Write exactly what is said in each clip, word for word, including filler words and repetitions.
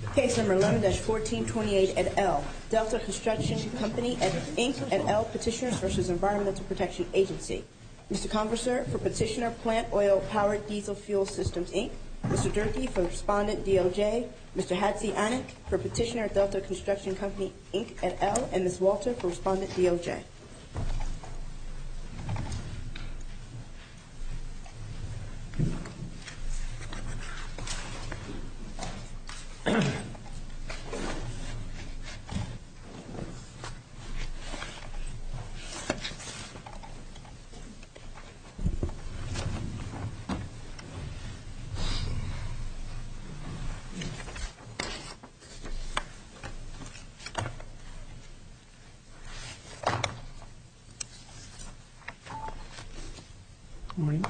Case number eleven dash fourteen twenty-eight et al. Delta Construction Company, Incorporated et al. Petitioners versus Environmental Protection Agency. Mister Converser for Petitioner, Plant Oil Powered Diesel Fuel Systems, Incorporated. Mister Durkee for Respondent, D O J. Mister Hatzi Anik for Petitioner, Delta Construction Company, Incorporated et al. And Miz Walter for Respondent, D O J. Morning.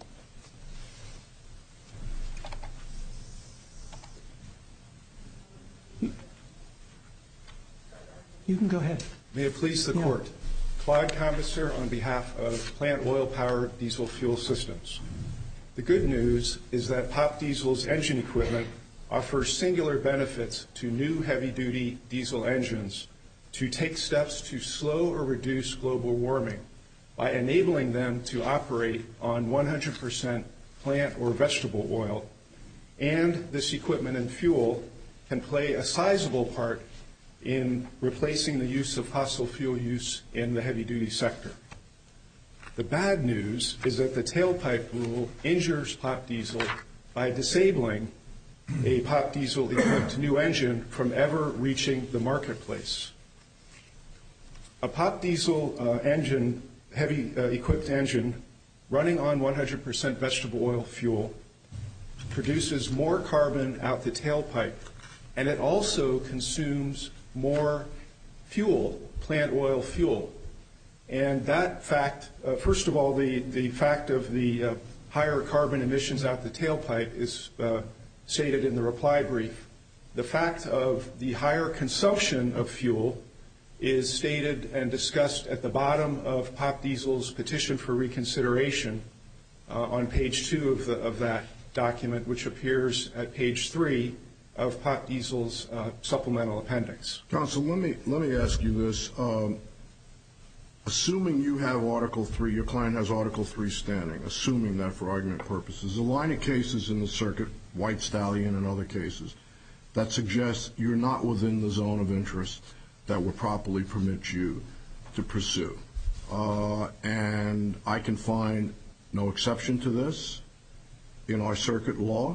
You can go ahead. May it please the yeah. Court. Claude Converser on behalf of Plant Oil Powered Diesel Fuel Systems. The good news is that Pop Diesel's engine equipment offers singular benefits to new heavy-duty diesel engines to take steps to slow or reduce global warming by enabling them to operate on one hundred percent plant or vegetable oil, and this equipment and fuel can play a sizable part in replacing the use of fossil fuel use in the heavy-duty sector. The bad news is that the tailpipe rule injures Pop Diesel by disabling a Pop Diesel-equipped new engine from ever reaching the marketplace. A Pop Diesel uh, engine heavy uh, equipped engine running on one hundred percent vegetable oil fuel produces more carbon out the tailpipe, and it also consumes more fuel, plant oil fuel. And that fact, uh, first of all, the, the fact of the uh, higher carbon emissions out the tailpipe is uh, stated in the reply brief. The fact of the higher consumption of fuel is stated and discussed at the bottom of Pop Diesel's petition for reconsideration uh, on page two of, the, of that document, which appears at page three of Pop Diesel's uh, supplemental appendix. Counsel, let me let me ask you this. Um, assuming you have Article three, your client has Article three standing, assuming that for argument purposes, a line of cases in the circuit, White Stallion and other cases, that suggests you're not within the zone of interest that would properly permit you to pursue. Uh, and I can find no exception to this in our circuit law.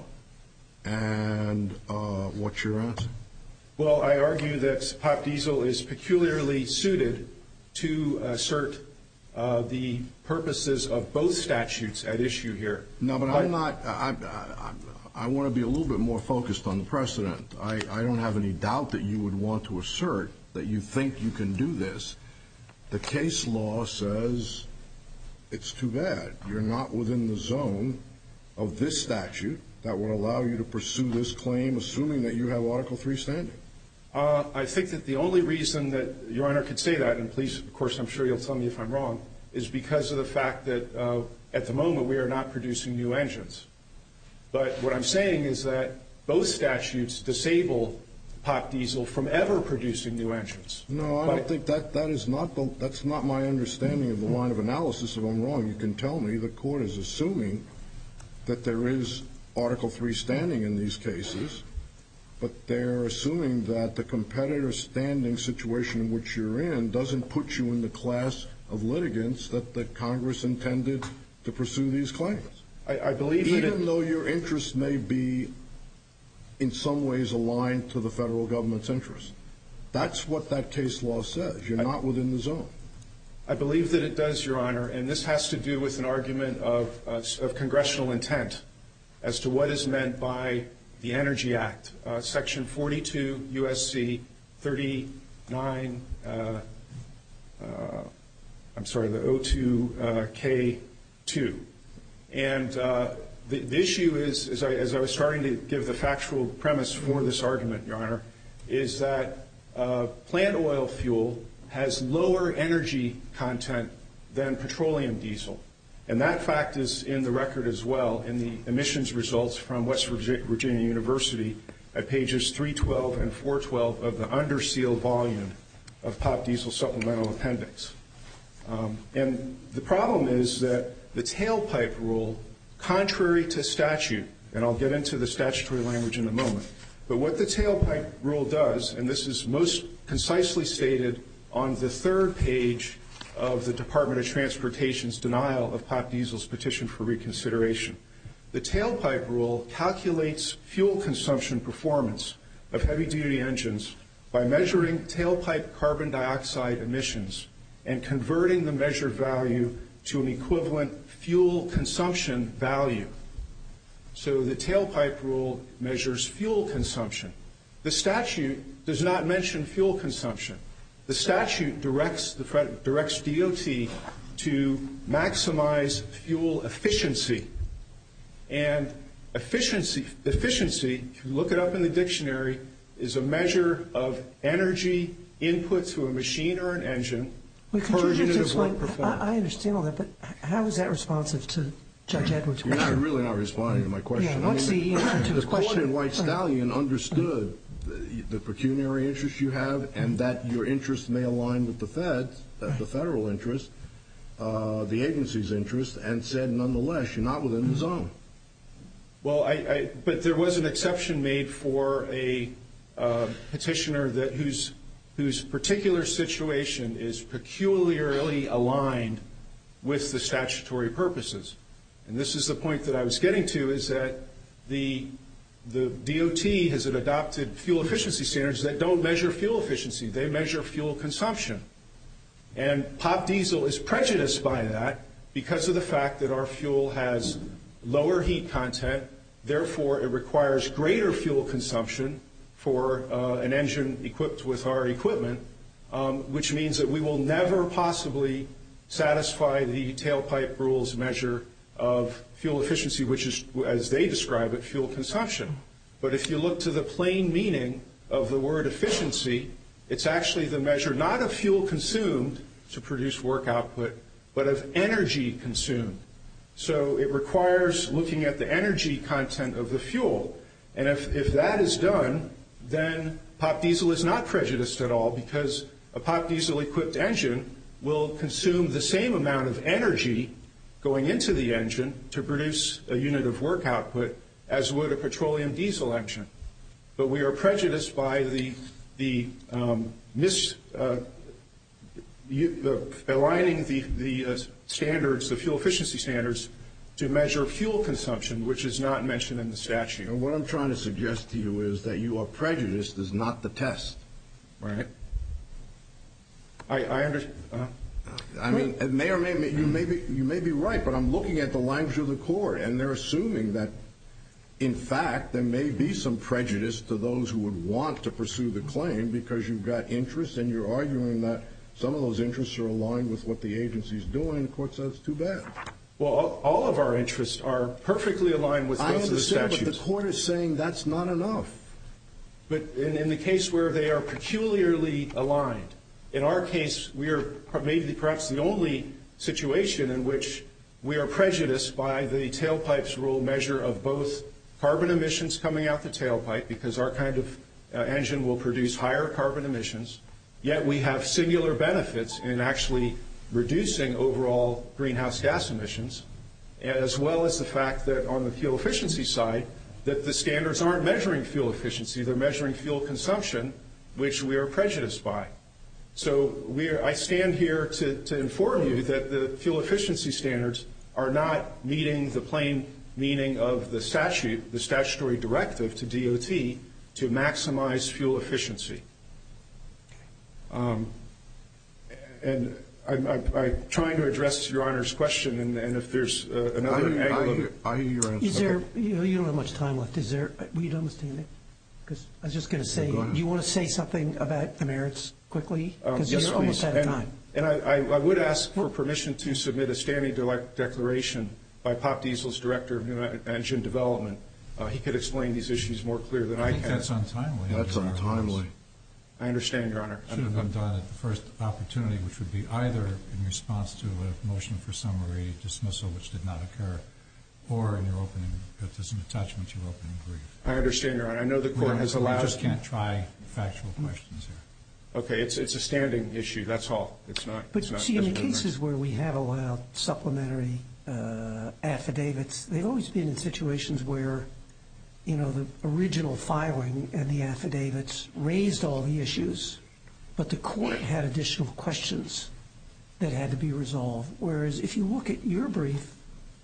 And uh, what's your answer? Well, I argue that Pop Diesel is peculiarly suited to assert uh, the purposes of both statutes at issue here. No, but, but I'm not. I, I, I want to be a little bit more focused on the precedent. I, I don't have any doubt that you would want to assert that you think you can do this. The case law says it's too bad. You're not within the zone of this statute that would allow you to pursue this claim, assuming that you have Article three standing. Uh, I think that the only reason that Your Honor could say that, and please, of course, I'm sure you'll tell me if I'm wrong, is because of the fact that uh, at the moment we are not producing new engines. But what I'm saying is that both statutes disable Pop Diesel from ever producing new engines. No, I but don't think that that is not the, that's not my understanding of the line of analysis. If I'm wrong, you can tell me. The court is assuming that there is Article three standing in these cases, but they're assuming that the competitor standing situation in which you're in doesn't put you in the class of litigants that the Congress intended to pursue these claims. I, I believe that even it, though your interests may be in some ways aligned to the federal government's interest. That's what that case law says. You're I, not within the zone. I believe that it does, Your Honor, and this has to do with an argument of, uh, of congressional intent as to what is meant by the Energy Act, uh, Section forty-two U S C thirty-nine, uh, uh, I'm sorry, the O two K two. And uh, the, the issue is, as I, as I was starting to give the factual premise for this argument, Your Honor, is that uh, plant oil fuel has lower energy content than petroleum diesel. And that fact is in the record as well in the emissions results from West Virginia University at pages three twelve and four twelve of the under seal volume of Pop Diesel Supplemental Appendix. Um, and the problem is that the tailpipe rule, contrary to statute, and I'll get into the statutory language in a moment, but what the tailpipe rule does, and this is most concisely stated on the third page of the Department of Transportation's denial of Pop Diesel's petition for reconsideration. The tailpipe rule calculates fuel consumption performance of heavy-duty engines by measuring tailpipe carbon dioxide emissions and converting the measured value to an equivalent fuel consumption value. So the tailpipe rule measures fuel consumption. The statute does not mention fuel consumption. The statute directs, the, directs D O T to maximize fuel efficiency. And efficiency, efficiency, if you look it up in the dictionary, is a measure of energy input to a machine or an engine Wait, could per you unit just of work explain, performed. I, I understand all that, but how is that responsive to Judge Edwards' You're question? not really not responding to my question. Yeah, what's the answer to his the court question? in White Stallion understood the, the pecuniary interest you have and that your interest may align with the Fed's, uh, the federal interest, uh, the agency's interest, and said nonetheless you're not within the zone. Well, I, I, but there was an exception made for a uh, petitioner that whose whose particular situation is peculiarly aligned with the statutory purposes. And this is the point that I was getting to, is that the the D O T has adopted fuel efficiency standards that don't measure fuel efficiency. They measure fuel consumption. And Pop Diesel is prejudiced by that because of the fact that our fuel has lower heat content. Therefore, it requires greater fuel consumption for uh, an engine equipped with our equipment, um, which means that we will never possibly satisfy the tailpipe rules measure of fuel efficiency, which is, as they describe it, fuel consumption. But if you look to the plain meaning of the word efficiency, it's actually the measure not of fuel consumed to produce work output, but of energy consumed. So it requires looking at the energy content of the fuel. And if, if that is done, then Pop Diesel is not prejudiced at all, because a Pop Diesel equipped engine will consume the same amount of energy going into the engine to produce a unit of work output as would a petroleum diesel engine. But we are prejudiced by the, the um, mis, uh, you, uh, aligning the, the uh, standards, the fuel efficiency standards, to measure fuel consumption, which is not mentioned in the statute. And what I'm trying to suggest to you is that you are prejudiced is not the test. Right. I, I understand. Uh, I mean, it may or may you may be you may be right, but I'm looking at the language of the court, and they're assuming that, in fact, there may be some prejudice to those who would want to pursue the claim because you've got interest, and you're arguing that some of those interests are aligned with what the agency's doing. The court says it's too bad. Well, all, all of our interests are perfectly aligned with both of the statutes. I understand, but the court is saying that's not enough. But in, in the case where they are peculiarly aligned, in our case, we are maybe perhaps the only situation in which we are prejudiced by the tailpipes rule measure of both carbon emissions coming out the tailpipe, because our kind of uh, engine will produce higher carbon emissions, yet we have singular benefits in actually reducing overall greenhouse gas emissions, as well as the fact that on the fuel efficiency side, that the standards aren't measuring fuel efficiency, they're measuring fuel consumption, which we are prejudiced by. So we are, I stand here to, to inform you that the fuel efficiency standards are not meeting the plain meaning of the statute, the statutory directive to D O T to maximize fuel efficiency. Um, and I'm, I'm, I'm trying to address Your Honor's question, and, and if there's uh, another I hear, angle I of hear, it. I hear your answer. Is there, Okay. you, you don't have much time left. Is there, were you done with standing? Because I was just going to say, Go ahead. do you want to say something about the merits quickly? Um, Because yes, you're almost please. out of and, time. And I, I, I would ask for permission to submit a standing de- declaration by Pop Diesel's Director of New Engine Development. Uh, he could explain these issues more clear than I, I think can. that's untimely. That's under our untimely. rules. I understand, Your Honor. Should have been done at the first opportunity, which would be either in response to a motion for summary dismissal, which did not occur, or in your opening, if there's an attachment to your opening brief. I understand, Your Honor. I know the court has allowed... We just can't try factual questions here. Okay, it's it's a standing issue, that's all. It's not... But it's not see, in the physical cases where we have allowed supplementary uh, affidavits, they've always been in situations where, you know, the original filing and the affidavits raised all the issues, but the court had additional questions that had to be resolved. Whereas if you look at your brief,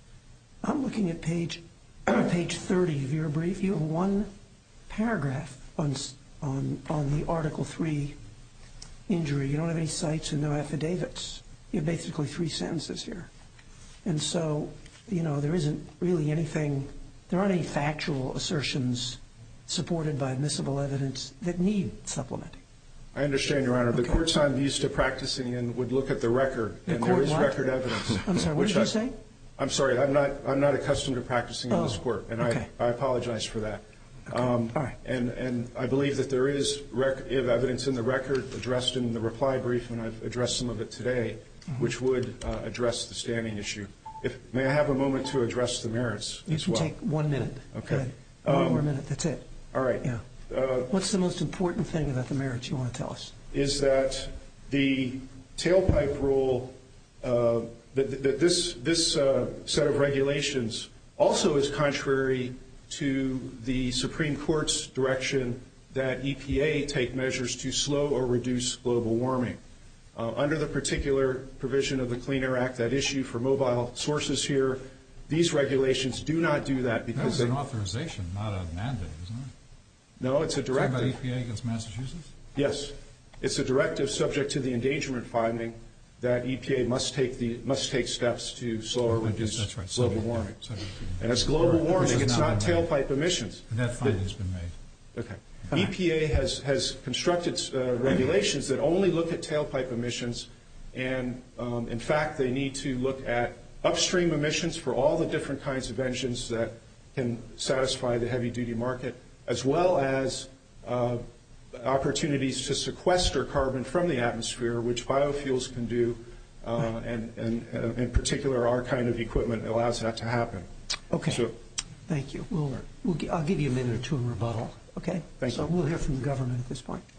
I'm looking at page page thirty of your brief. You have one paragraph on on on the Article three injury. You don't have any cites and no affidavits. You have basically three sentences here. And so, you know, there isn't really anything, there aren't any factual assertions supported by admissible evidence that need supplementing. I understand, Your Honor. The Okay. courts I'm used to practicing in would look at the record, The and court there is what? record evidence. I'm sorry, what which did you I- say? I'm sorry, I'm not I'm not accustomed to practicing in this Oh, court, and okay. I, I apologize for that. Okay. Um, All right. And and I believe that there is rec- evidence in the record addressed in the reply brief, and I've addressed some of it today, Mm-hmm. which would uh, address the standing issue. If may I have a moment to address the merits You as can well? take one minute. Okay. Go ahead. One Um, more minute, that's it. All right. Yeah. Uh, What's the most important thing about the merits you want to tell us? is that the tailpipe rule, uh, that, that this this uh, set of regulations also is contrary to the Supreme Court's direction that E P A take measures to slow or reduce global warming. Uh, under the particular provision of the Clean Air Act, that issue for mobile sources here, these regulations do not do that That because was they, an authorization, not a mandate, isn't it? no, it's a Talking about directive. E P A against Massachusetts? Yes, it's a directive subject to the endangerment finding that E P A must take the must take steps to slow or I guess reduce that's right. global Subject, warming. yeah, subject to- And it's global Which warming. has It's now not been made. tailpipe emissions. And that finding's been made. Okay. E P A has has constructed uh, regulations that only look at tailpipe emissions, and um, in fact, they need to look at upstream emissions for all the different kinds of engines that can satisfy the heavy-duty market, as well as uh, opportunities to sequester carbon from the atmosphere, which biofuels can do, uh, and, and uh, in particular, our kind of equipment allows that to happen. Okay. So, Thank you. We'll, we'll, gi- I'll give you a minute or two in rebuttal, okay? Thank so you. we'll hear from the government at this point.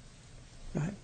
Go ahead.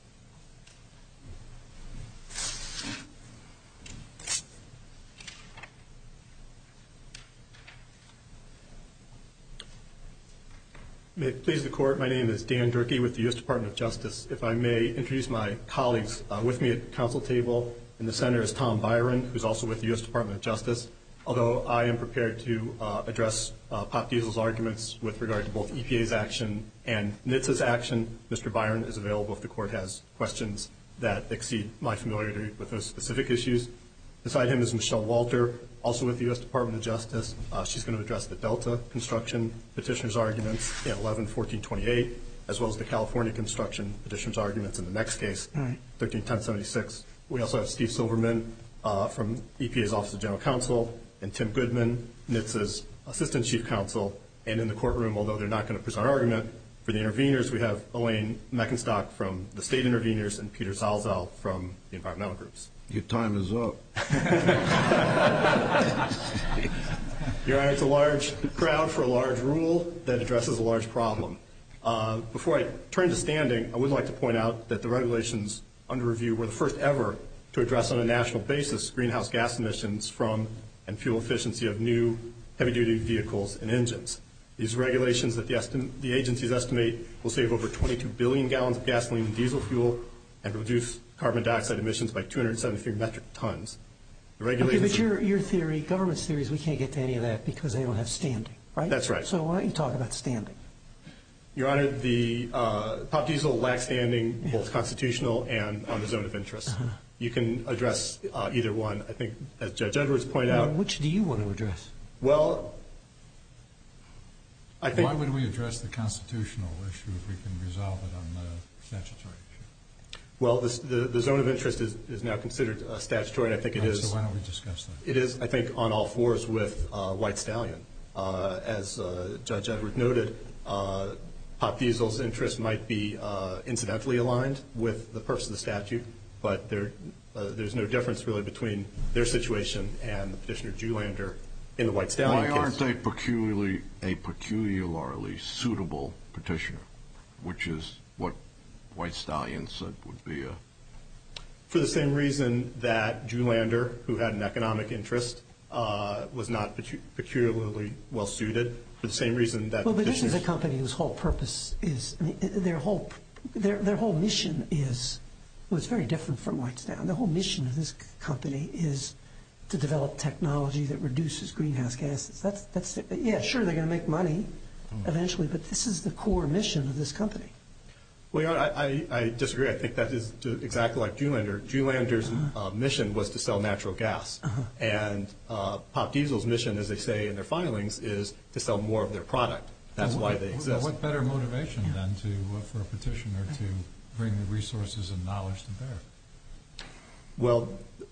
May it please the Court, my name is Dan Durkee with the U S Department of Justice. If I may introduce my colleagues uh, with me at the council table. In the center is Tom Byron, who's also with the U S Department of Justice. Although I am prepared to uh, address uh, Pop Diesel's arguments with regard to both E P A's action and N H T S A's action, Mister Byron is available if the Court has questions that exceed my familiarity with those specific issues. Beside him is Michelle Walter, also with the U S Department of Justice. Uh, she's going to address the Delta construction petitioner's arguments in eleven fourteen twenty-eight, as well as the California construction petitioner's arguments in the next case, right. thirteen ten seventy-six. We also have Steve Silverman uh, from E P A's Office of General Counsel, and Tim Goodman, N H T S's Assistant Chief Counsel. And in the courtroom, although they're not going to present argument, for the interveners, we have Elaine Meckenstock from the state interveners and Peter Zalzal from the environmental groups. Your time is up. Your Honor, it's a large crowd for a large rule that addresses a large problem. Uh, before I turn to standing, I would like to point out that the regulations under review were the first ever to address on a national basis greenhouse gas emissions from and fuel efficiency of new heavy-duty vehicles and engines. These regulations that the, estim- the agencies estimate will save over twenty-two billion gallons of gasoline and diesel fuel and reduce carbon dioxide emissions by two hundred seventy-three metric tons. The Okay, regulations but your, your theory, government's theory is we can't get to any of that because they don't have standing, right? That's right. So why don't you talk about standing? Your Honor, the uh, Pop Diesel lacks standing, both constitutional and on the zone of interest. Uh-huh. You can address uh, either one. I think, as Judge Edwards pointed Well, out, which do you want to address? well, I think Why would we address the constitutional issue if we can resolve it on the statutory issue? Well, this, the, the zone of interest is, is now considered uh, statutory, and I think it Right, is. So why don't we discuss that? It is, I think, on all fours with uh, White Stallion. Uh, as uh, Judge Edwards noted, uh, Pop Diesel's interest might be uh, incidentally aligned with the purpose of the statute, but there, uh, there's no difference really between their situation and the petitioner Julander in the White Stallion case. Why aren't they peculiarly a peculiarly suitable petitioner, which is what White Stallion said would be a... For the same reason that Julander, who had an economic interest, uh, was not pecu- peculiarly well suited. For the same reason that... Well, but this is a company whose whole purpose is, I mean, their whole, their their whole mission is, well, it's very different from White Stallion. The whole mission of this company is to develop technology that reduces greenhouse gases. That's, that's yeah, sure, they're going to make money eventually, but this is the core mission of this company. Well, Your Honor, I, I disagree. I think that is exactly like Julander. Julander's uh, mission was to sell natural gas. Uh-huh. And uh, Pop Diesel's mission, as they say in their filings, is to sell more of their product. That's well, why they exist. Well, what better motivation yeah. than to uh, for a petitioner to bring the resources and knowledge to bear? Well,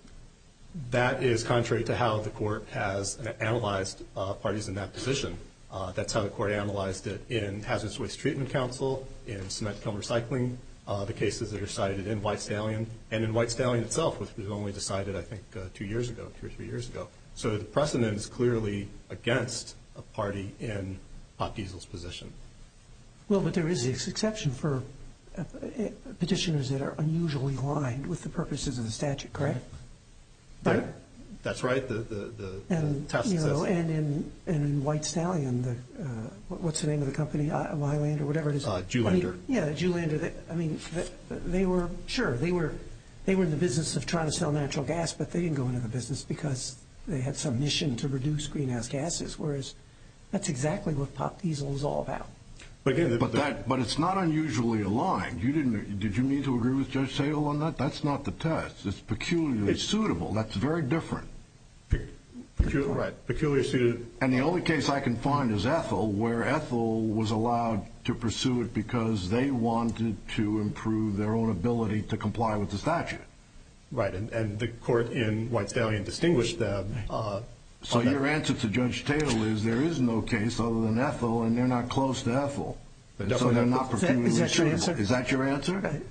that is contrary to how the court has analyzed uh, parties in that position. Uh, that's how the court analyzed it in Hazardous Waste Treatment Council, in Cement Kiln Recycling, uh, the cases that are cited in White Stallion, and in White Stallion itself, which was only decided, I think, uh, two years ago, two or three years ago. So the precedent is clearly against a party in Pop Diesel's position. Well, but there is this exception for uh, petitioners that are unusually aligned with the purposes of the statute, correct? Right. That's right. The the, the, and, the test you know, says. And in and in White Stallion, the uh, what's the name of the company, Wyland or whatever it is? Uh, Julander. I mean, yeah, Julander. They, I mean, they, they were sure they were they were in the business of trying to sell natural gas, but they didn't go into the business because they had some mission to reduce greenhouse gases. Whereas that's exactly what Pop Diesel is all about. But again, the, but the, that but it's not unusually aligned. You didn't did you need to agree with Judge Sale on that? That's not the test. It's peculiarly it's, suitable. That's very different. Peculiar, right, peculiar suited. And the only case I can find is Ethel, where Ethel was allowed to pursue it because they wanted to improve their own ability to comply with the statute. Right, and, and the court in White Stallion distinguished them. Uh, so your answer to Judge Tatel is there is no case other than Ethel, and they're not close to Ethel. So they're not peculiarly suitable. Is that, is that your answer? Right.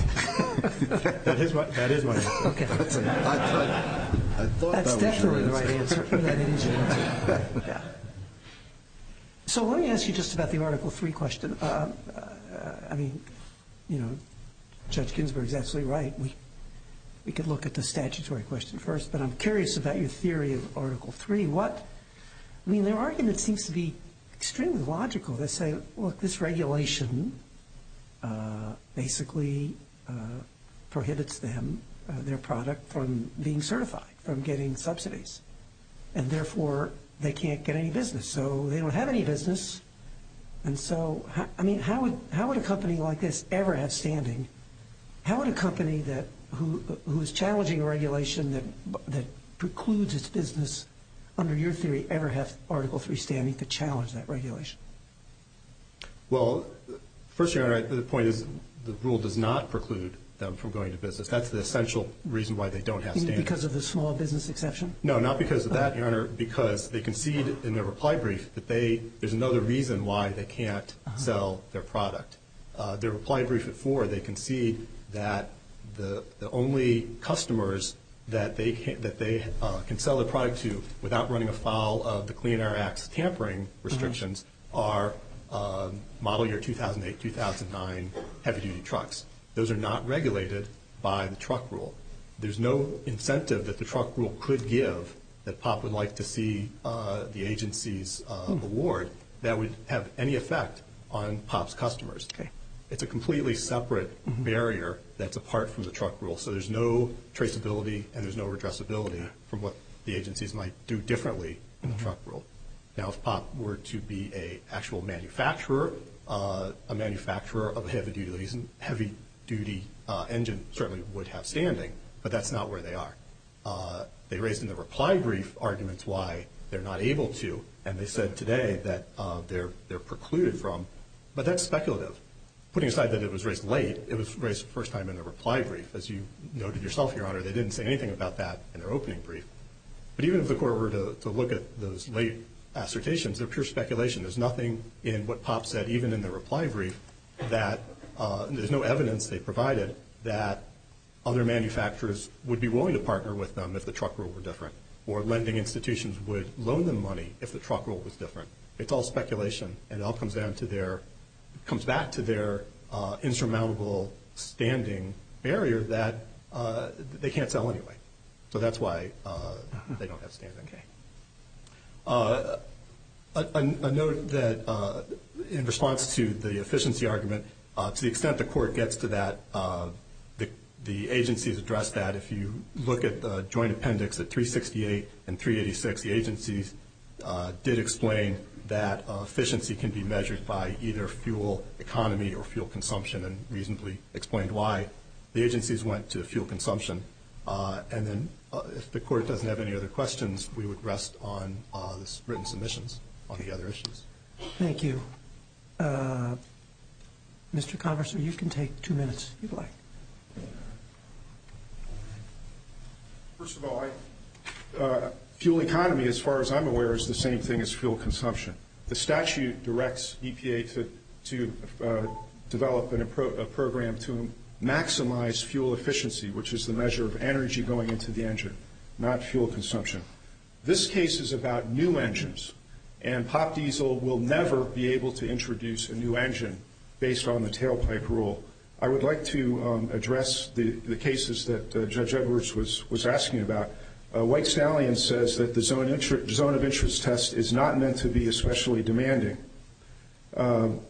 that is my that is my answer. Okay. That's a, I thought, I thought That's that definitely was the right answer. That is your answer. Yeah. So let me ask you just about the Article Three question. Uh, uh, I mean, you know, Judge Ginsburg's absolutely right. We we could look at the statutory question first, but I'm curious about your theory of Article Three. What I mean, their argument seems to be extremely logical. They say, look, this regulation uh, basically uh, prohibits them, uh, their product, from being certified, from getting subsidies. And therefore, they can't get any business. So they don't have any business. And so, I mean, how would how would a company like this ever have standing? How would a company that who who is challenging a regulation that that precludes its business, under your theory, ever have Article Three standing to challenge that regulation? Well, first, Your Honor, the point is the rule does not preclude them from going to business. That's the essential reason why they don't have standing. Because of the small business exception? No, not because of that, Your Honor, because they concede in their reply brief that they there's another reason why they can't uh-huh. sell their product. Uh, their reply brief at four, they concede that the the only customers that they can, that they uh, can sell their product to without running afoul of the Clean Air Act's tampering restrictions uh-huh. are um, model year two thousand eight, two thousand nine heavy-duty trucks. Those are not regulated by the truck rule. There's no incentive that the truck rule could give that Pop would like to see uh, the agency's uh, hmm. award that would have any effect on Pop's customers. Okay. It's a completely separate mm-hmm. barrier that's apart from the truck rule. So there's no traceability and there's no redressability from what the agencies might do differently in mm-hmm. the truck rule. Now, if Pop were to be a actual manufacturer, uh, a manufacturer of a heavy-duty heavy duty uh, engine certainly would have standing, but that's not where they are. Uh, they raised in the reply brief arguments why they're not able to, and they said today that uh, they're they're precluded from, but that's speculative. Putting aside that it was raised late, it was raised the first time in the reply brief. As you noted yourself, Your Honor, they didn't say anything about that in their opening brief. But even if the court were to, to look at those late assertions, they're pure speculation. There's nothing in what Pop said, even in the reply brief, that Uh, there's no evidence they provided that other manufacturers would be willing to partner with them if the truck rule were different. or lending institutions would loan them money if the truck rule was different. It's all speculation, and it all comes down to their, comes back to their uh, insurmountable standing barrier that uh, they can't sell anyway. So that's why uh, they don't have standing. Okay. Uh, a, a, a note that uh, in response to the efficiency argument, uh, to the extent the court gets to that, uh, the, the agencies address that. If you look at the joint appendix at three sixty-eight and three eighty-six, the agencies uh, did explain that uh, efficiency can be measured by either fuel economy or fuel consumption, and reasonably explained why. The agencies went to fuel consumption. Uh, and then uh, if the court doesn't have any other questions, we would rest on uh, this written submissions on the other issues. Thank you. Uh, Mister Converser, you can take two minutes if you'd like. First of all, I, uh, fuel economy, as far as I'm aware, is the same thing as fuel consumption. The statute directs E P A to, to uh, develop an, a, pro, a program to maximize fuel efficiency, which is the measure of energy going into the engine, not fuel consumption. This case is about new engines, and Pop Diesel will never be able to introduce a new engine based on the tailpipe rule. I would like to um, address the, the cases that uh, Judge Edwards was, was asking about. Uh, White Stallion says that the zone, inter- zone of interest test is not meant to be especially demanding. Um,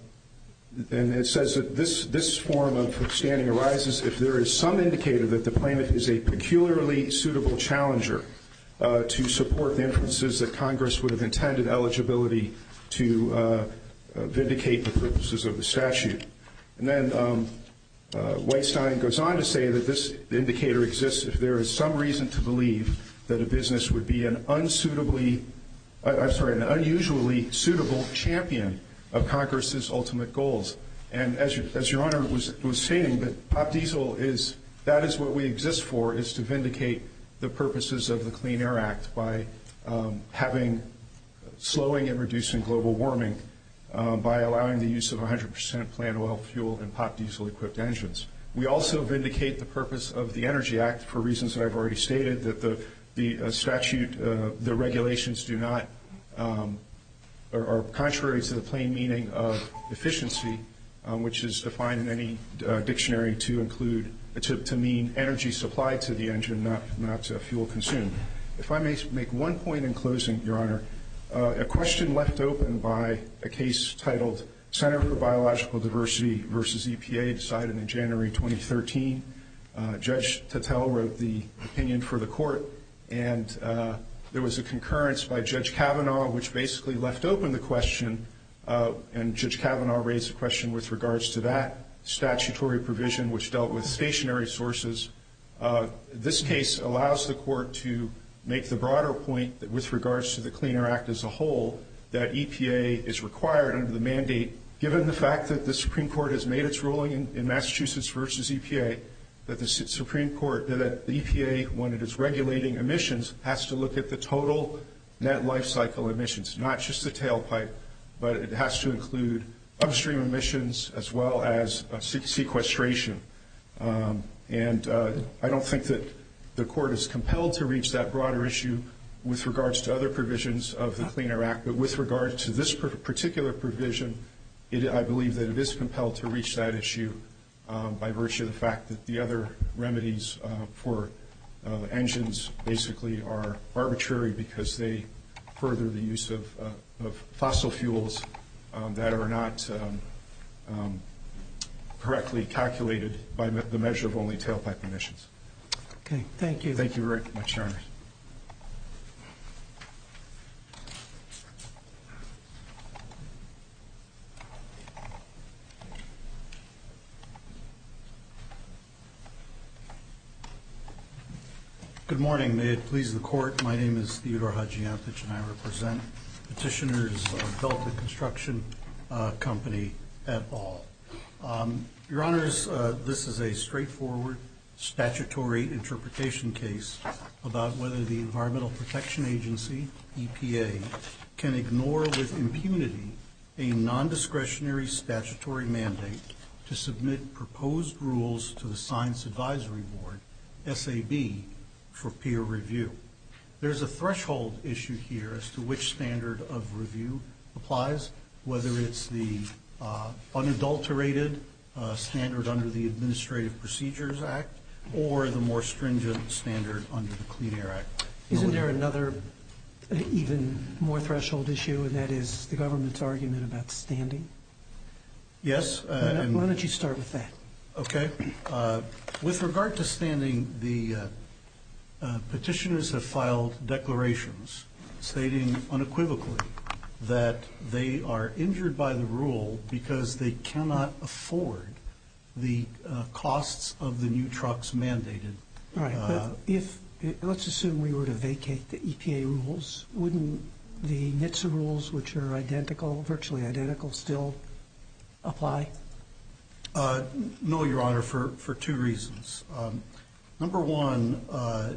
And it says that this, this form of standing arises if there is some indicator that the plaintiff is a peculiarly suitable challenger uh, to support the inferences that Congress would have intended eligibility to uh, uh, vindicate the purposes of the statute. And then um, uh, Whitestein goes on to say that this indicator exists if there is some reason to believe that a business would be an unsuitably, uh, I'm sorry, an unusually suitable champion of Congress's ultimate goals. And as, you, as Your Honor was, was stating, that Pop Diesel is, that is what we exist for, is to vindicate the purposes of the Clean Air Act by um, having, slowing and reducing global warming um, by allowing the use of one hundred percent plant oil fuel in Pop Diesel equipped engines. We also vindicate the purpose of the Energy Act for reasons that I've already stated, that the, the uh, statute, uh, the regulations do not um, Are, are contrary to the plain meaning of efficiency, um, which is defined in any uh, dictionary to include to, to mean energy supplied to the engine, not not uh, fuel consumed. If I may make one point in closing, Your Honor, uh, a question left open by a case titled Center for Biological Diversity versus E P A, decided in January twenty thirteen. Uh, Judge Tatel wrote the opinion for the court, and uh, there was a concurrence by Judge Kavanaugh, which basically left open the question, uh, and Judge Kavanaugh raised a question with regards to that statutory provision, which dealt with stationary sources. Uh, this case allows the court to make the broader point that with regards to the Clean Air Act as a whole, that E P A is required under the mandate, given the fact that the Supreme Court has made its ruling in, in Massachusetts versus E P A, that the Supreme Court, that the E P A, when it is regulating emissions, has to look at the total net life cycle emissions, not just the tailpipe, but it has to include upstream emissions as well as uh, sequestration. Um, and uh, I don't think that the court is compelled to reach that broader issue with regards to other provisions of the Clean Air Act, but with regard to this particular provision, it, I believe that it is compelled to reach that issue Um, by virtue of the fact that the other remedies uh, for uh, engines basically are arbitrary because they further the use of, uh, of fossil fuels um, that are not um, um, correctly calculated by me- the measure of only tailpipe emissions. Okay, thank you. Thank you very much, Your Honor. Good morning. May it please the court. My name is Theodore Hadjiantich, and I represent petitioners of Delta Construction uh, Company et al. Um, Your Honors, uh, this is a straightforward statutory interpretation case about whether the Environmental Protection Agency, E P A, can ignore with impunity a non-discretionary statutory mandate to submit proposed rules to the Science Advisory Board, S A B, for peer review. There's a threshold issue here as to which standard of review applies, whether it's the uh, unadulterated uh, standard under the Administrative Procedures Act or the more stringent standard under the Clean Air Act. Isn't there another uh, even more threshold issue, and that is the government's argument about standing? Yes. Uh, why, don't, and why don't you start with that? Okay. Uh, with regard to standing, the uh, uh, petitioners have filed declarations stating unequivocally that they are injured by the rule because they cannot afford the uh, costs of the new trucks mandated. All right, Uh, but if, let's assume we were to vacate the E P A rules, wouldn't the NHTSA rules, which are identical, virtually identical, still apply? Uh, no, Your Honor, for, for two reasons. Um, number one, uh, uh,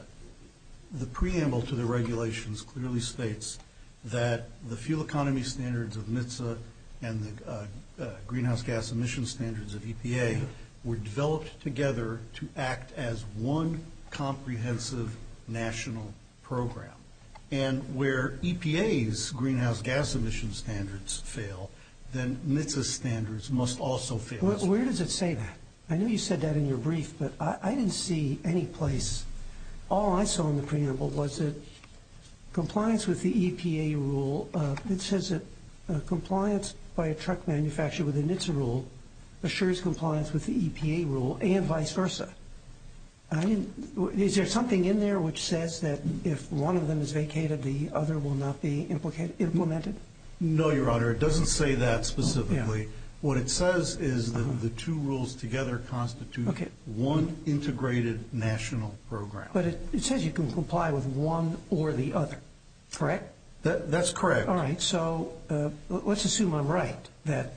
the preamble to the regulations clearly states that the fuel economy standards of NHTSA and the uh, uh, greenhouse gas emission standards of E P A were developed together to act as one comprehensive national program. And where E P A's greenhouse gas emission standards fail, then NHTSA standards must also fail. Where, where does it say that? I know you said that in your brief, but I, I didn't see any place. All I saw in the preamble was that compliance with the E P A rule, uh, it says that uh, compliance by a truck manufacturer with the NHTSA rule assures compliance with the E P A rule and vice versa. I didn't, is there something in there which says that if one of them is vacated, the other will not be implicated, implemented? No, Your Honor, it doesn't say that specifically. Yeah. What it says is that uh-huh. the two rules together constitute okay. one integrated national program. But it, it says you can comply with one or the other, correct? That, that's correct. All right, so uh, let's assume I'm right, that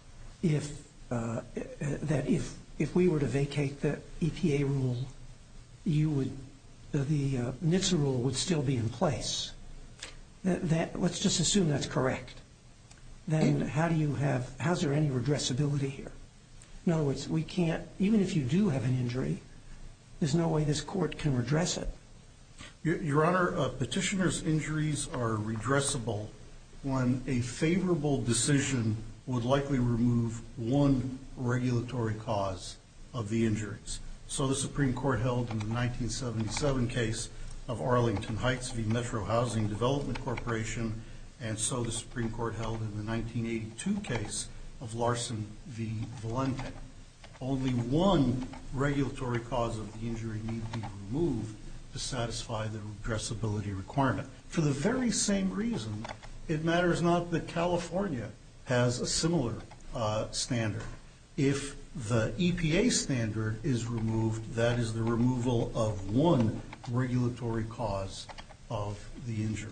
if uh, that if if we were to vacate the E P A rule, you would uh, the uh, NHTSA rule would still be in place. That, that let's just assume that's correct. Then how do you have? How's there any redressability here? In other words, we can't. Even if you do have an injury, there's no way this court can redress it. Your, Your Honor, uh, petitioners' injuries are redressable when a favorable decision would likely remove one regulatory cause of the injuries. So the Supreme Court held in the nineteen seventy-seven case of Arlington Heights v. Metro Housing Development Corporation, and so the Supreme Court held in the nineteen eighty-two case of Larson v. Valente. Only one regulatory cause of the injury need be removed to satisfy the redressability requirement. For the very same reason, it matters not that California has a similar uh, standard. If the E P A standard is removed, that is the removal of one regulatory cause of the injuries.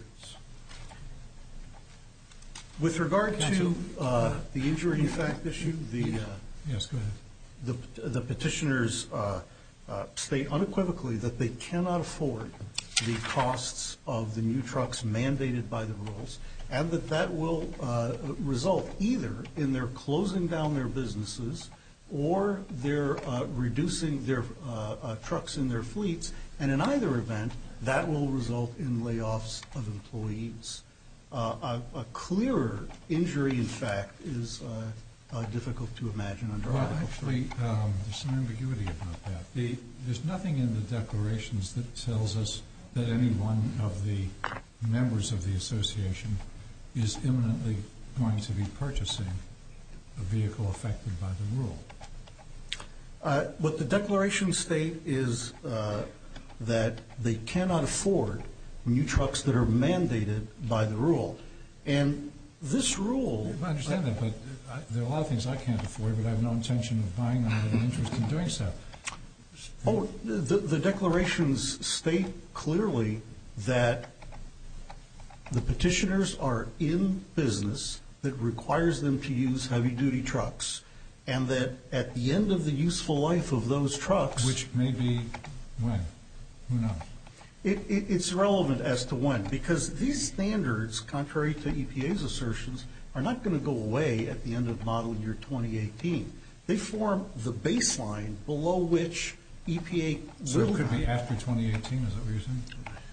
With regard to uh, the injury in fact issue, the uh, yes, go ahead. The, the petitioners uh, uh, state unequivocally that they cannot afford the costs of the new trucks mandated by the rules, and that that will uh, result either in their closing down their businesses or their uh, reducing their uh, uh, trucks in their fleets, and in either event, that will result in layoffs of employees. Uh, a, a clearer injury, in fact, is uh, uh, difficult to imagine under well, Article actually, three. um, there's some ambiguity about that. The, there's nothing in the declarations that tells us that any one of the members of the association is imminently going to be purchasing a vehicle affected by the rule. Uh, what the declarations state is uh, that they cannot afford new trucks that are mandated by the rule. And this rule... I understand that, but I, there are a lot of things I can't afford, but I have no intention of buying them with an interest in doing so. Oh, the, the declarations state clearly that the petitioners are in business that requires them to use heavy-duty trucks, and that at the end of the useful life of those trucks... Which may be when? Who knows? It, it, it's relevant as to when, because these standards, contrary to E P A's assertions, are not going to go away at the end of model year twenty eighteen. They form the baseline below which E P A So will... it could be after twenty eighteen, is that what you're saying?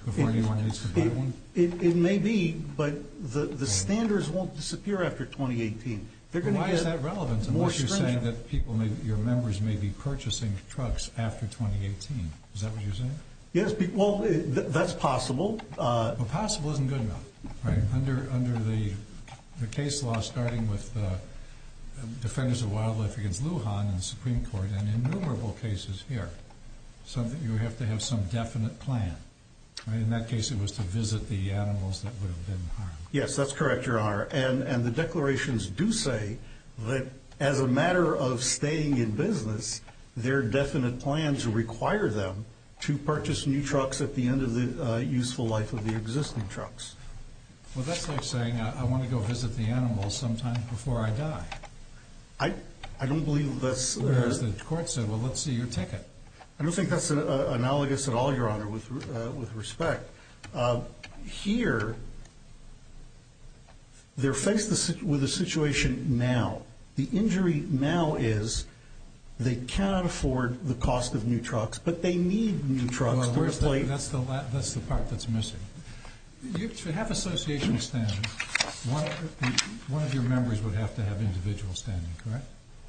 before It- anyone needs to buy It, one? it, it may be, but the, the standards won't disappear after twenty eighteen. They're Well, going to why get is that relevant more unless you're saying stringent. that people, may, your members may be purchasing trucks after twenty eighteen? Is that what you're saying? Yes, be- well, it- th- that's possible. Uh, Well, possible isn't good enough, right? Under under the the case law, starting with uh, Defenders of Wildlife against Lujan in the Supreme Court, and innumerable cases here, something you have to have some definite plan. Right? In that case, it was to visit the animals that would have been harmed. Yes, that's correct, Your Honor. And, and the declarations do say that as a matter of staying in business, their definite plans require them to purchase new trucks at the end of the uh, useful life of the existing trucks. Well, that's like saying, I, I want to go visit the animals sometime before I die. I, I don't believe that's... Whereas Uh, the court said, well, let's see your ticket. I don't think that's uh, uh, analogous at all, Your Honor, with, uh, with respect. Uh, here, they're faced the, sit- with a situation now. The injury now is they cannot afford the cost of new trucks, but they need new trucks Well, to where's the, replace. that's the la- that's the part that's missing. You, to have association standing, one one of your members would have to have individual standing, correct?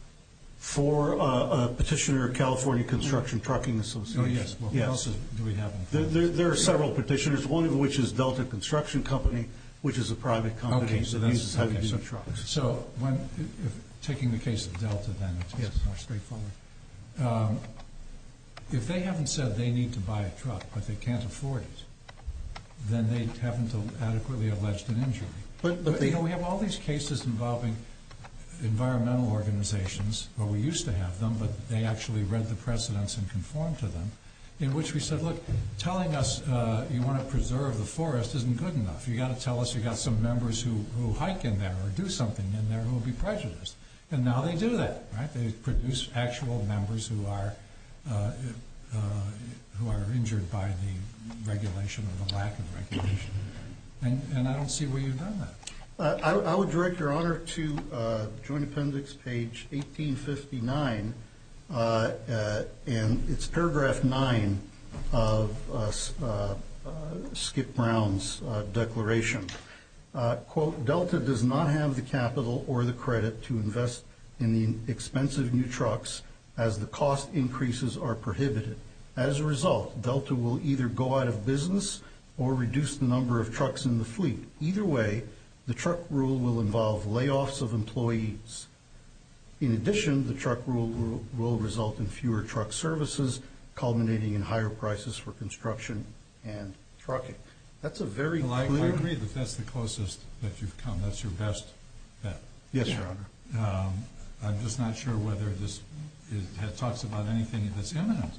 For uh, a petitioner, California Construction Trucking Association. Oh yes. Well, who Yes. else is, do we have in There, front? there, there are several petitioners, one of which is Delta Construction Company, which is a private company Okay, so that that's uses heavy okay, duty so, trucks. So when if, taking the case of Delta, then it's Yes. more straightforward. Um, if they haven't said they need to buy a truck, but they can't afford it, then they haven't adequately alleged an injury. But, but But, they, you know, we have all these cases involving environmental organizations, or we used to have them, but they actually read the precedents and conformed to them, in which we said, look, telling us uh, you want to preserve the forest isn't good enough. You got to tell us you got some members who, who hike in there or do something in there who will be prejudiced. And now they do that, right? They produce actual members who are uh, uh, who are injured by the regulation or the lack of regulation. And, and I don't see where you've done that. Uh, I, I would direct Your Honor to uh, Joint Appendix, page eighteen fifty-nine, uh, uh, and it's paragraph nine of uh, uh, uh, Skip Brown's uh, declaration. Uh, quote, Delta does not have the capital or the credit to invest in the expensive new trucks as the cost increases are prohibited. As a result, Delta will either go out of business or reduce the number of trucks in the fleet. Either way, the truck rule will involve layoffs of employees. In addition, the truck rule will, will result in fewer truck services, culminating in higher prices for construction and trucking. That's a very Well, I, clear... I agree that that's the closest that you've come. That's your best bet. Yes, Your Honor. Um, I'm just not sure whether this is, has, talks about anything that's imminent.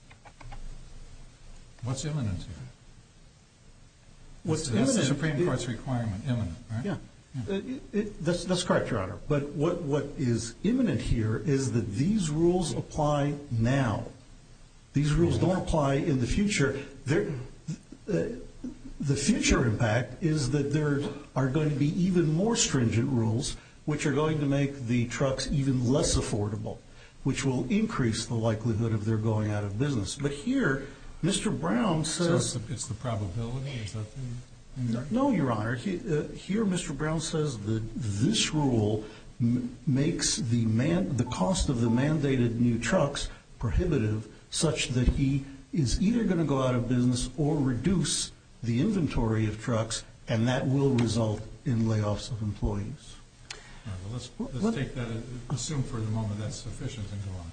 What's imminent here? What's that's, that's the imminent- Supreme it- Court's requirement, imminent, right? Yeah. Uh, it, it, that's, that's correct, Your Honor. But what, what is imminent here is that these rules apply now. These rules don't apply in the future. They're, uh, the future impact is that there are going to be even more stringent rules which are going to make the trucks even less affordable, which will increase the likelihood of their going out of business. But here, Mister Brown says... So it's the, it's the probability? Is that the... No, Your Honor. He, uh, here, Mister Brown says that this rule m- makes the man, the cost of the mandated new trucks prohibitive, such that he is either going to go out of business or reduce the inventory of trucks, and that will result in layoffs of employees. All right, well, let's, let's What- take that, uh, assume for the moment that's sufficient and go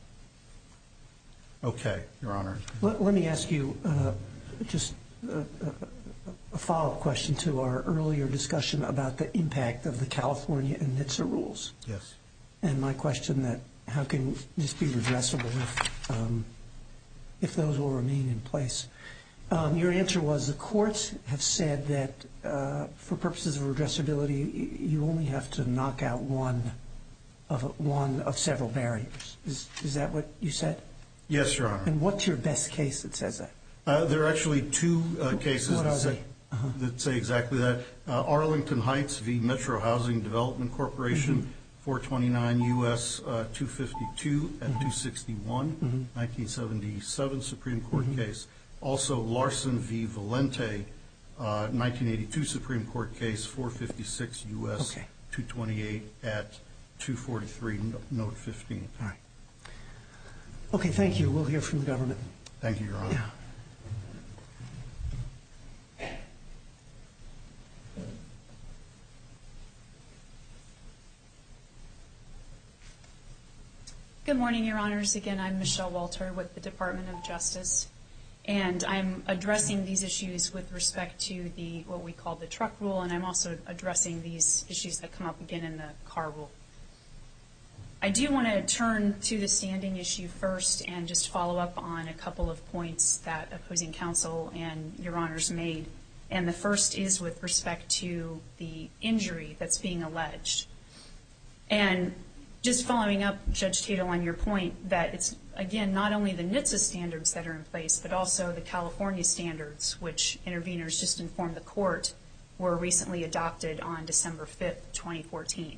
on. Okay, Your Honor. Let, let me ask you uh, just uh, a follow-up question to our earlier discussion about the impact of the California and NHTSA rules. Yes. And my question that how can this be redressable if, um, if those will remain in place? Um, your answer was the courts have said that uh, for purposes of redressability, you only have to knock out one of one of several barriers. Is, is that what you said? Yes, Your Honor. And what's your best case that says that? Uh, there are actually two uh, cases What that are say, they? Uh-huh. that say exactly that. Uh, Arlington Heights v. Metro Housing Development Corporation, Mm-hmm. four twenty-nine U S uh, two fifty-two at Mm-hmm. two sixty-one, Mm-hmm. nineteen seventy-seven Supreme Court Mm-hmm. case. Also, Larson v. Valente, uh, nineteen eighty-two Supreme Court case, four fifty-six U S Okay. two twenty-eight at two forty-three, note fifteen. All right. Okay, thank you. We'll hear from the government. Thank you, Your Honor. Yeah. Good morning, Your Honors. Again, I'm Michelle Walter with the Department of Justice, and I'm addressing these issues with respect to the what we call the truck rule, and I'm also addressing these issues that come up again in the car rule. I do want to turn to the standing issue first and just follow up on a couple of points that opposing counsel and Your Honors made. And the first is with respect to the injury that's being alleged. And just following up, Judge Tatel, on your point that it's, again, not only the N H T S A standards that are in place, but also the California standards, which interveners just informed the court were recently adopted on December fifth, twenty fourteen.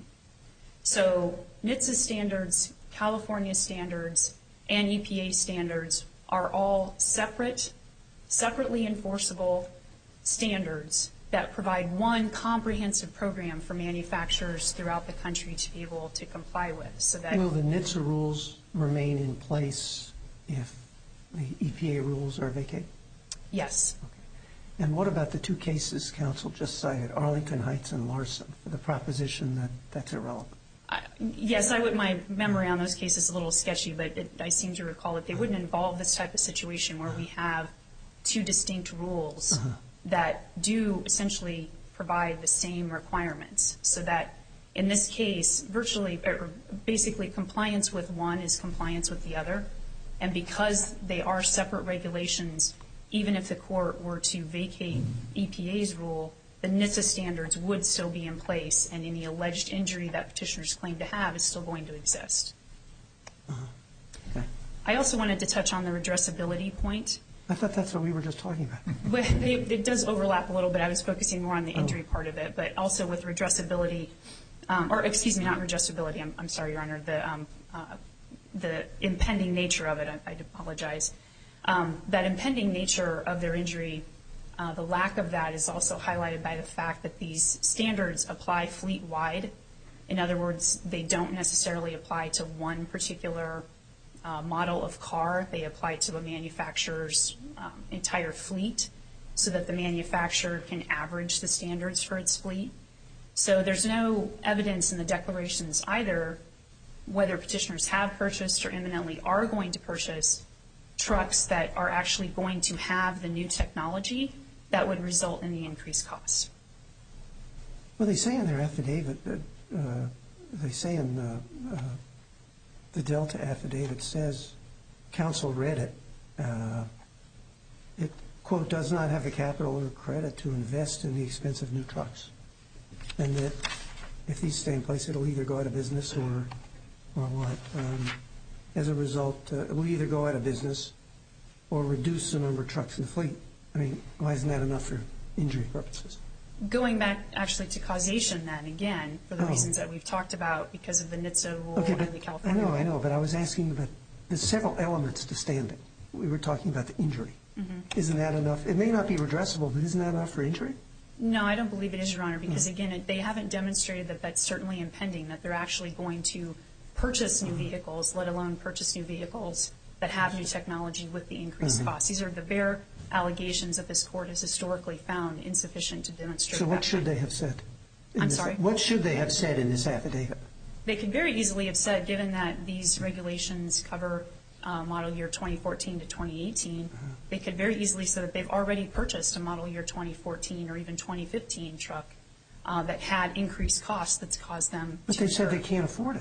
So N H T S A standards, California standards, and E P A standards are all separate, separately enforceable standards that provide one comprehensive program for manufacturers throughout the country to be able to comply with. So that Will the N H T S A rules remain in place if the E P A rules are vacated? Yes. Okay. And what about the two cases counsel just cited, Arlington Heights and Larson, for the proposition that that's irrelevant? I, yes, I would. My memory on those cases is a little sketchy, but it, I seem to recall that they wouldn't involve this type of situation where we have two distinct rules uh-huh. that do essentially provide the same requirements, so that in this case, virtually, or basically compliance with one is compliance with the other. And because they are separate regulations, even if the court were to vacate E P A's rule, the N H T S A standards would still be in place, and any alleged injury that petitioners claim to have is still going to exist. Uh-huh. Okay. I also wanted to touch on the redressability point. I thought that's what we were just talking about. Well, it, it does overlap a little bit. I was focusing more on the injury oh. part of it, but also with redressability, um, or excuse me, not redressability. I'm, I'm sorry, Your Honor. The um, uh, the impending nature of it. I, I apologize. Um, that impending nature of their injury. Uh, the lack of that is also highlighted by the fact that these standards apply fleet-wide. In other words, they don't necessarily apply to one particular uh, model of car. They apply to a manufacturer's um, entire fleet, so that the manufacturer can average the standards for its fleet. So there's no evidence in the declarations either whether petitioners have purchased or imminently are going to purchase trucks that are actually going to have the new technology that would result in the increased costs. Well, they say in their affidavit that uh, they say in the, uh, the Delta affidavit says, counsel read it, uh, it, quote, does not have the capital or credit to invest in the expensive new trucks. And that if these stay in place, it'll either go out of business or, or what? Um, as a result, uh, it will either go out of business or reduce the number of trucks in the fleet. I mean, why isn't that enough for injury purposes? Going back actually to causation then, again, for the oh. reasons that we've talked about because of the N H T S A rule okay, and the California I know, rule. I know, but I was asking about there's several elements to standing. We were talking about the injury. Mm-hmm. Isn't that enough? It may not be redressable, but isn't that enough for injury? No, I don't believe it is, Your Honor, because, again, it, they haven't demonstrated that that's certainly impending, that they're actually going to purchase new vehicles, let alone purchase new vehicles that have new technology with the increased mm-hmm. costs. These are the bare allegations that this court has historically found insufficient to demonstrate. So what that should point. they have said? I'm this, sorry? What should they have said in this affidavit? They could very easily have said, given that these regulations cover uh, model year twenty fourteen to twenty eighteen, uh-huh. they could very easily say that they've already purchased a model year twenty fourteen or even twenty fifteen truck uh, that had increased costs that's caused them but to they said incur. they can't afford it.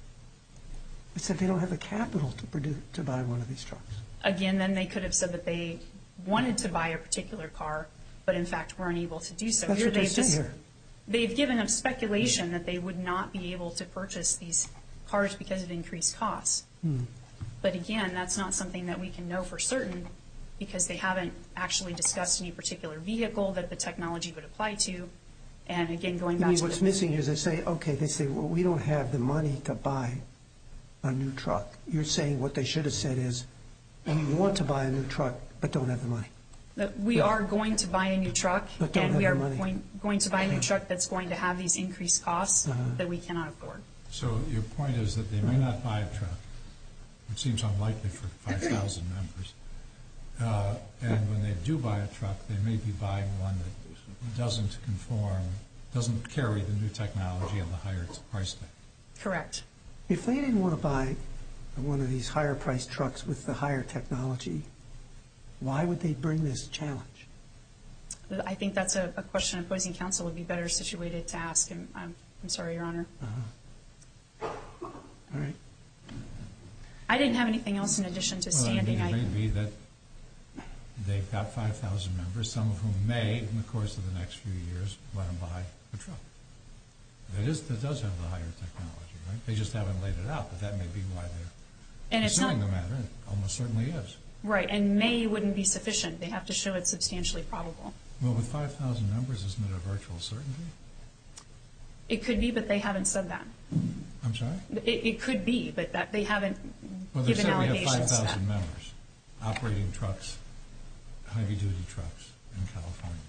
They said they don't have the capital to produce, to buy one of these trucks. Again, then they could have said that they wanted to buy a particular car, but in fact weren't able to do so. That's here what they they've say just, here. They've given up speculation that they would not be able to purchase these cars because of increased costs. Hmm. But again, that's not something that we can know for certain because they haven't actually discussed any particular vehicle that the technology would apply to. And again, going you back mean to what's the, missing is they say, okay, they say, well, we don't have the money to buy a new truck. You're saying what they should have said is, we want to buy a new truck, but don't have the money. We Yeah. are going to buy a new truck, But don't and have we the are money. going, going to buy a new truck that's going to have these increased costs Uh-huh. that we cannot afford. So your point is that they may not buy a truck, which seems unlikely for five thousand members, uh, and when they do buy a truck, they may be buying one that doesn't conform, doesn't carry the new technology and the higher price tag. Correct. If they didn't want to buy one of these higher-priced trucks with the higher technology, why would they bring this challenge? I think that's a, a question opposing counsel would be better situated to ask. And I'm, I'm sorry, Your Honor. Uh-huh. All right. I didn't have anything else in addition to Well, standing. I mean, I, it may be that they've got five thousand members, some of whom may, in the course of the next few years, want to buy a truck. That is, that does have the higher technology, right? They just haven't laid it out, but that may be why they're and it's not pursuing the matter. It almost certainly is. right. And may wouldn't be sufficient. They have to show it's substantially probable. Well, with five thousand members, isn't it a virtual certainty? It could be, but they haven't said that. I'm sorry? It, it could be, but that they haven't Well, they given said we have allegations five to that. thousand members operating trucks, heavy-duty trucks in California.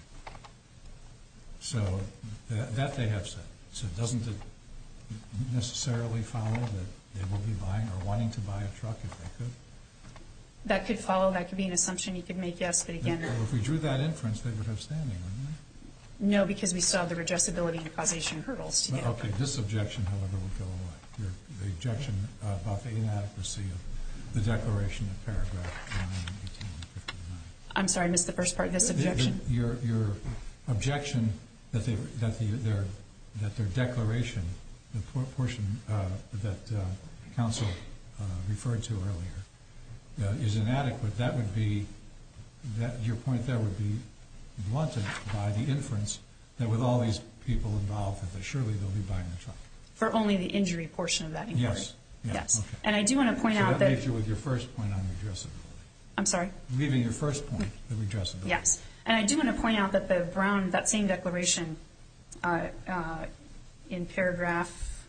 So that, that they have said. So doesn't it necessarily follow that they will be buying or wanting to buy a truck if they could? That could follow. That could be an assumption you could make, yes. But again, Well, if we drew that inference, they would have standing, wouldn't they? no, because we still have the redressability and causation hurdles to get Well, over. okay, this objection, however, would go away. Your, the objection uh, about the inadequacy of the declaration of paragraph nine, eighteen, and fifty-nine. I'm sorry, I missed the first part of this objection. The- the- Your, your objection that they, that the, their, that their declaration, the por- portion uh, that uh, counsel uh, referred to earlier, uh, is inadequate, that would be, that your point there would be blunted by the inference that with all these people involved, that they, surely they'll be buying the truck. For only the injury portion of that inquiry. Yes. Yeah, Yes. okay. And I do want to point So out that that, leaves you with your first point on redressability. I'm sorry. Leaving your first point, the redressability. Yes. And I do want to point out that the Brown, that same declaration uh, uh, in paragraph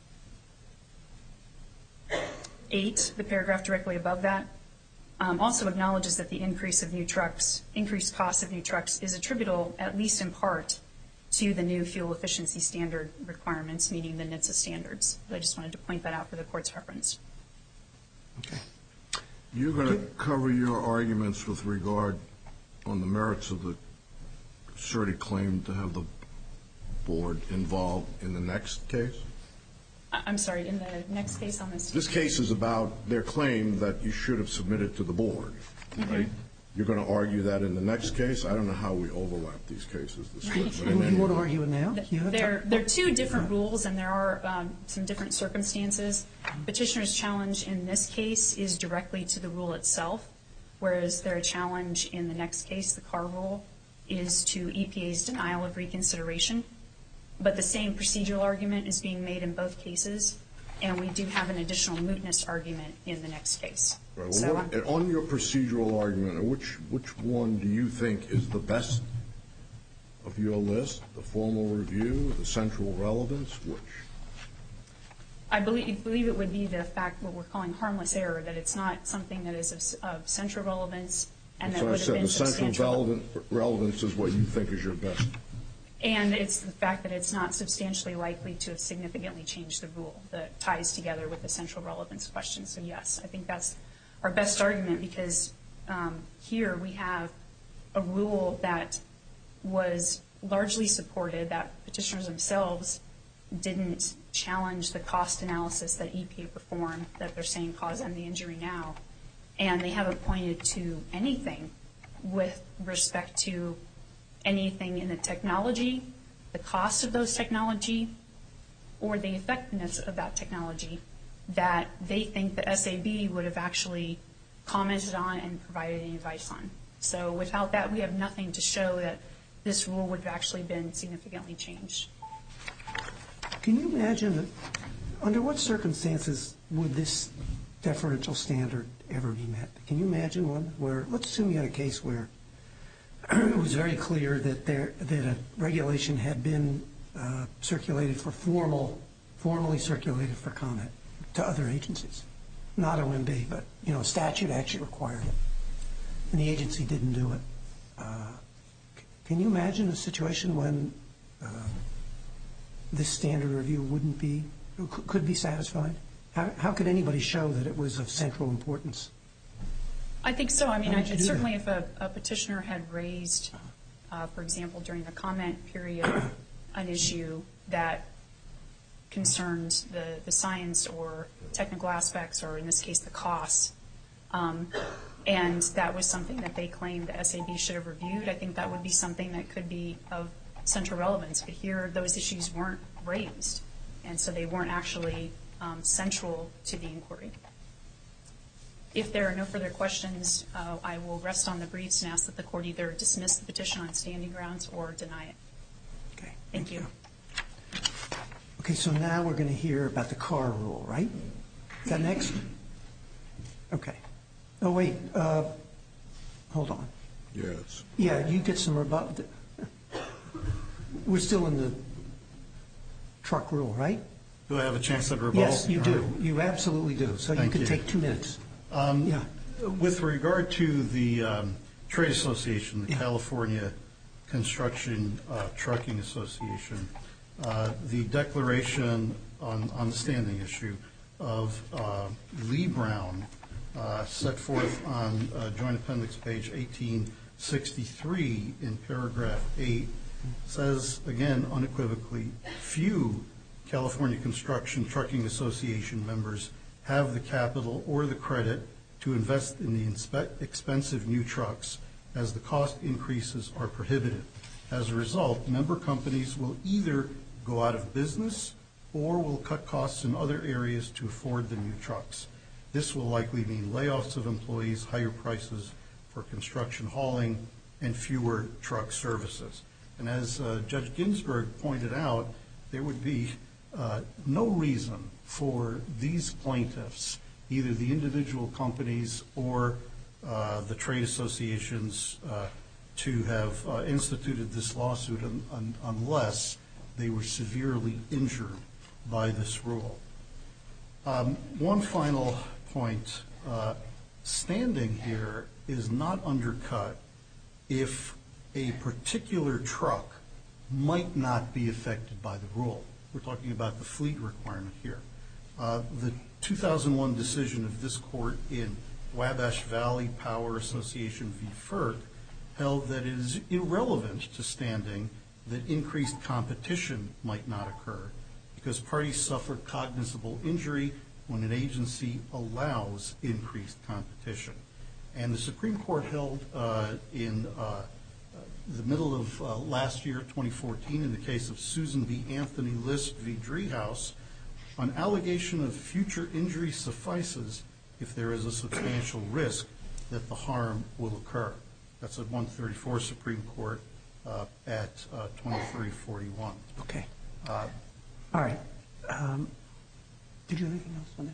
eight, the paragraph directly above that, um, also acknowledges that the increase of new trucks, increased cost of new trucks is attributable, at least in part, to the new fuel efficiency standard requirements, meaning the N H T S A standards. I just wanted to point that out for the court's reference. Okay. You're going to cover your arguments with regard on the merits of the asserted claim to have the board involved in the next case? I- I'm sorry, in the next case on this. This case is about their claim that you should have submitted to the board, right? You're going to argue that in the next case? I don't know how we overlap these cases. This way, but in Well, any you want to event- argue it now? You have There, to- there are two different rules, and there are um, some different circumstances. Petitioner's challenge in this case is directly to the rule itself, whereas their challenge in the next case, the Carr rule, is to E P A's denial of reconsideration. But the same procedural argument is being made in both cases, and we do have an additional mootness argument in the next case. Right, well, So, what- um, and on your procedural argument, which which one do you think is the best of your list? The formal review, the central relevance, which? I believe, believe it would be the fact, what we're calling harmless error, that it's not something that is of, s- of central relevance and that So I would have said been the central substantial. relevant, relevance is what you think is your best. And it's the fact that it's not substantially likely to have significantly changed the rule that ties together with the central relevance question. So yes, I think that's our best argument, because um, here we have a rule that was largely supported, that petitioners themselves didn't challenge the cost analysis that E P A performed, that they're saying caused them the injury now. And they haven't pointed to anything with respect to anything in the technology, the cost of those technology, or the effectiveness of that technology that they think the S A B would have actually commented on and provided any advice on. So without that, we have nothing to show that this rule would have actually been significantly changed. Can you imagine, under what circumstances would this deferential standard ever be met? Can you imagine one where, let's assume you had a case where it was very clear that there that a regulation had been uh, circulated for formal, formally circulated for comment to other agencies, not O M B, but you know, statute actually required it. and the agency didn't do it. Uh, c- can you imagine a situation when uh, this standard review wouldn't be, c- could be satisfied? How, how could anybody show that it was of central importance? I think so. I mean, How I, would you do certainly that? if a, a petitioner had raised, uh, for example, during the comment period, an issue that concerned the, the science or technical aspects, or in this case, the costs, um, and that was something that they claimed the S A B should have reviewed, I think that would be something that could be of central relevance. But here, those issues weren't raised, and so they weren't actually um, central to the inquiry. If there are no further questions, uh, I will rest on the briefs and ask that the court either dismiss the petition on standing grounds or deny it. Okay. Thank you. Okay, so now we're going to hear about the car rule, right? Is that next? Okay. Oh, wait. Uh, hold on. Yes. Yeah, you get some rebuttal. We're still in the truck rule, right? Do I have a chance at rebuttal? Yes, you All do. right. You absolutely do. So Thank you can you. take two minutes. Um, Yeah. With regard to the um, trade association, the Yeah. California Construction uh, Trucking Association, uh, the declaration on, on the standing issue of uh, Lee Brown, uh, set forth on uh, Joint Appendix page eighteen sixty-three in paragraph eight, says, again, unequivocally, few California Construction Trucking Association members have the capital or the credit to invest in the inspe- expensive new trucks, as the cost increases are prohibitive. As a result, member companies will either go out of business or will cut costs in other areas to afford the new trucks. This will likely mean layoffs of employees, higher prices for construction hauling, and fewer truck services. And as uh, Judge Ginsburg pointed out, there would be uh, no reason for these plaintiffs, either the individual companies or uh, the trade associations, uh, to have uh, instituted this lawsuit un- un- unless they were severely injured by this rule. Um, one final point. Uh, standing here is not undercut if a particular truck might not be affected by the rule. We're talking about the fleet requirement here. Uh, the two thousand one decision of this court in Wabash Valley Power Association v. FERC held that it is irrelevant to standing that increased competition might not occur because parties suffer cognizable injury when an agency allows increased competition. And the Supreme Court held uh, in uh, the middle of uh, last year, twenty fourteen, in the case of Susan B. Anthony List v. Driehaus, on allegation of future injury suffices if there is a substantial risk that the harm will occur. That's at one thirty-four Supreme Court uh, at uh, twenty-three forty-one. Okay. Uh, All right. Um, did you have anything else on this?